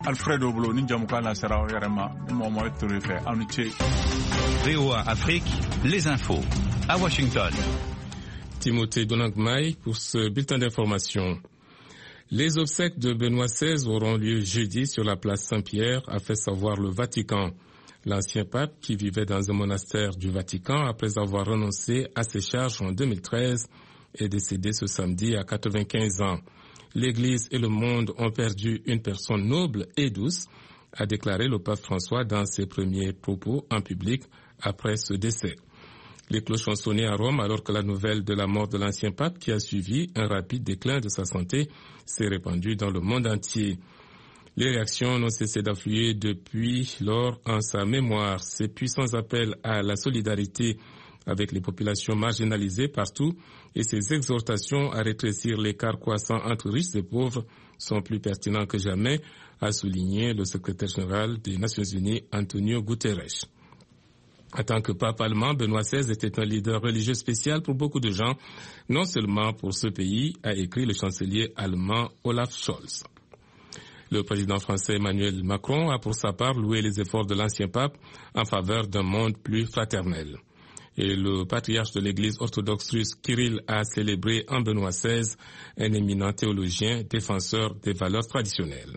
Alfredo Bolo ni jamukan na sera yarema Mohamed Touré fait en VOA Afrique, les infos à Washington. Timothée Donangmai pour ce bulletin d'information. Les obsèques de Benoît XVI auront lieu jeudi sur la place Saint-Pierre, a fait savoir le Vatican. L'ancien pape, qui vivait dans un monastère du Vatican après avoir renoncé à ses charges en 2013, est décédé ce samedi à 95 ans. L'Église et le monde ont perdu une personne noble et douce, a déclaré le pape François dans ses premiers propos en public après ce décès. Les cloches ont sonné à Rome alors que la nouvelle de la mort de l'ancien pape, qui a suivi un rapide déclin de sa santé, s'est répandue dans le monde entier. Les réactions n'ont cessé d'affluer depuis lors en sa mémoire. Ces puissants appels à la solidarité avec les populations marginalisées partout et ces exhortations à rétrécir l'écart croissant entre riches et pauvres sont plus pertinents que jamais, a souligné le secrétaire général des Nations Unies, Antonio Guterres. En tant que pape allemand, Benoît XVI était un leader religieux spécial pour beaucoup de gens, non seulement pour ce pays, a écrit le chancelier allemand Olaf Scholz. Le président français Emmanuel Macron a pour sa part loué les efforts de l'ancien pape en faveur d'un monde plus fraternel. Et le patriarche de l'Église orthodoxe russe Kirill a célébré en Benoît XVI un éminent théologien défenseur des valeurs traditionnelles.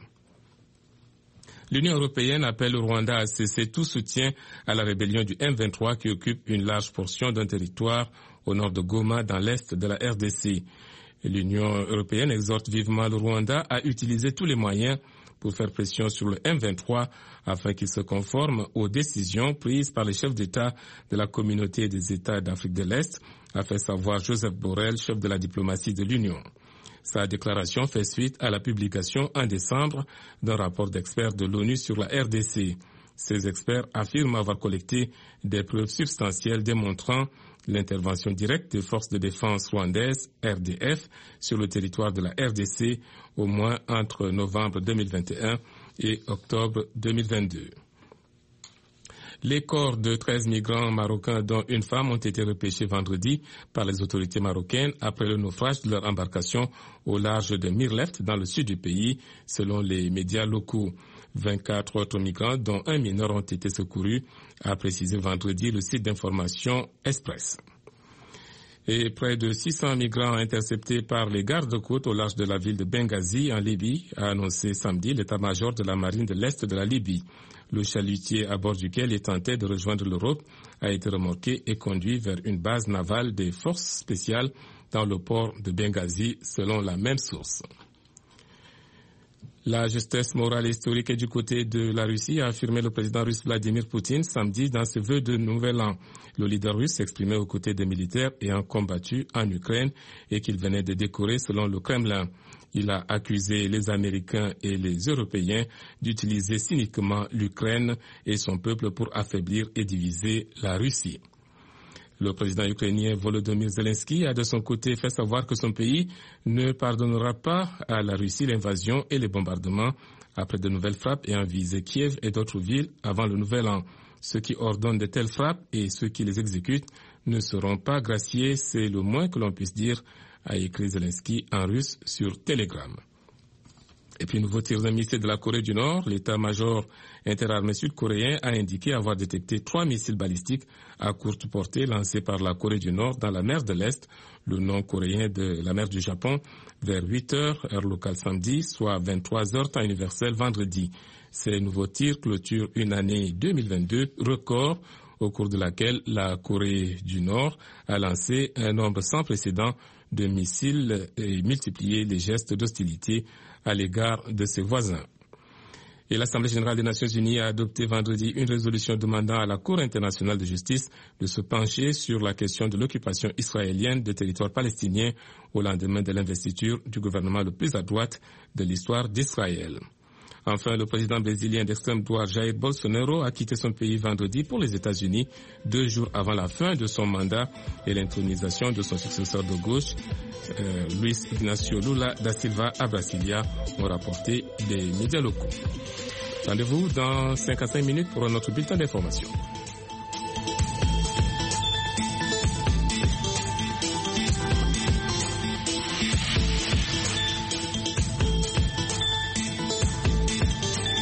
L'Union européenne appelle le Rwanda à cesser tout soutien à la rébellion du M23 qui occupe une large portion d'un territoire au nord de Goma dans l'est de la RDC. L'Union européenne exhorte vivement le Rwanda à utiliser tous les moyens pour faire pression sur le M23 afin qu'il se conforme aux décisions prises par les chefs d'État de la communauté des États d'Afrique de l'Est, a fait savoir Joseph Borrell, chef de la diplomatie de l'Union. Sa déclaration fait suite à la publication en décembre d'un rapport d'experts de l'ONU sur la RDC. Ces experts affirment avoir collecté des preuves substantielles démontrant l'intervention directe des forces de défense rwandaises, RDF, sur le territoire de la RDC, au moins entre novembre 2021 et octobre 2022. Les corps de 13 migrants marocains, dont une femme, ont été repêchés vendredi par les autorités marocaines après le naufrage de leur embarcation au large de Mirleft, dans le sud du pays, selon les médias locaux. 24 autres migrants, dont un mineur, ont été secourus, a précisé vendredi le site d'information Express. Et près de 600 migrants interceptés par les gardes-côtes au large de la ville de Benghazi, en Libye, a annoncé samedi l'état-major de la marine de l'Est de la Libye. Le chalutier à bord duquel il tentait de rejoindre l'Europe a été remorqué et conduit vers une base navale des forces spéciales dans le port de Benghazi, selon la même source. La justesse morale et historique est du côté de la Russie, a affirmé le président russe Vladimir Poutine samedi dans ses vœux de nouvel an. Le leader russe s'exprimait aux côtés des militaires ayant combattu en Ukraine et qu'il venait de décorer selon le Kremlin. Il a accusé les Américains et les Européens d'utiliser cyniquement l'Ukraine et son peuple pour affaiblir et diviser la Russie. Le président ukrainien Volodymyr Zelensky a de son côté fait savoir que son pays ne pardonnera pas à la Russie l'invasion et les bombardements après de nouvelles frappes ayant visé Kiev et d'autres villes avant le nouvel an. Ceux qui ordonnent de telles frappes et ceux qui les exécutent ne seront pas graciés, c'est le moins que l'on puisse dire, a écrit Zelensky en russe sur Telegram. Et puis, nouveau tir de missiles de la Corée du Nord, l'état-major interarmé sud-coréen a indiqué avoir détecté 3 missiles balistiques à courte portée lancés par la Corée du Nord dans la mer de l'Est, le nom coréen de la mer du Japon, vers 8 heures, heure locale samedi, soit 23 heures temps universel vendredi. Ces nouveaux tirs clôturent une année 2022 record au cours de laquelle la Corée du Nord a lancé un nombre sans précédent de missiles et multiplié les gestes d'hostilité à l'égard de ses voisins. Et l'Assemblée générale des Nations unies a adopté vendredi une résolution demandant à la Cour internationale de justice de se pencher sur la question de l'occupation israélienne des territoires palestiniens au lendemain de l'investiture du gouvernement le plus à droite de l'histoire d'Israël. Enfin, le président brésilien d'extrême droite Jair Bolsonaro a quitté son pays vendredi pour les États-Unis, 2 jours avant la fin de son mandat et l'intronisation de son successeur de gauche, Luiz Inácio Lula da Silva à Brasilia, ont rapporté les médias locaux. Rendez-vous dans 5 à 5 minutes pour notre bulletin d'information.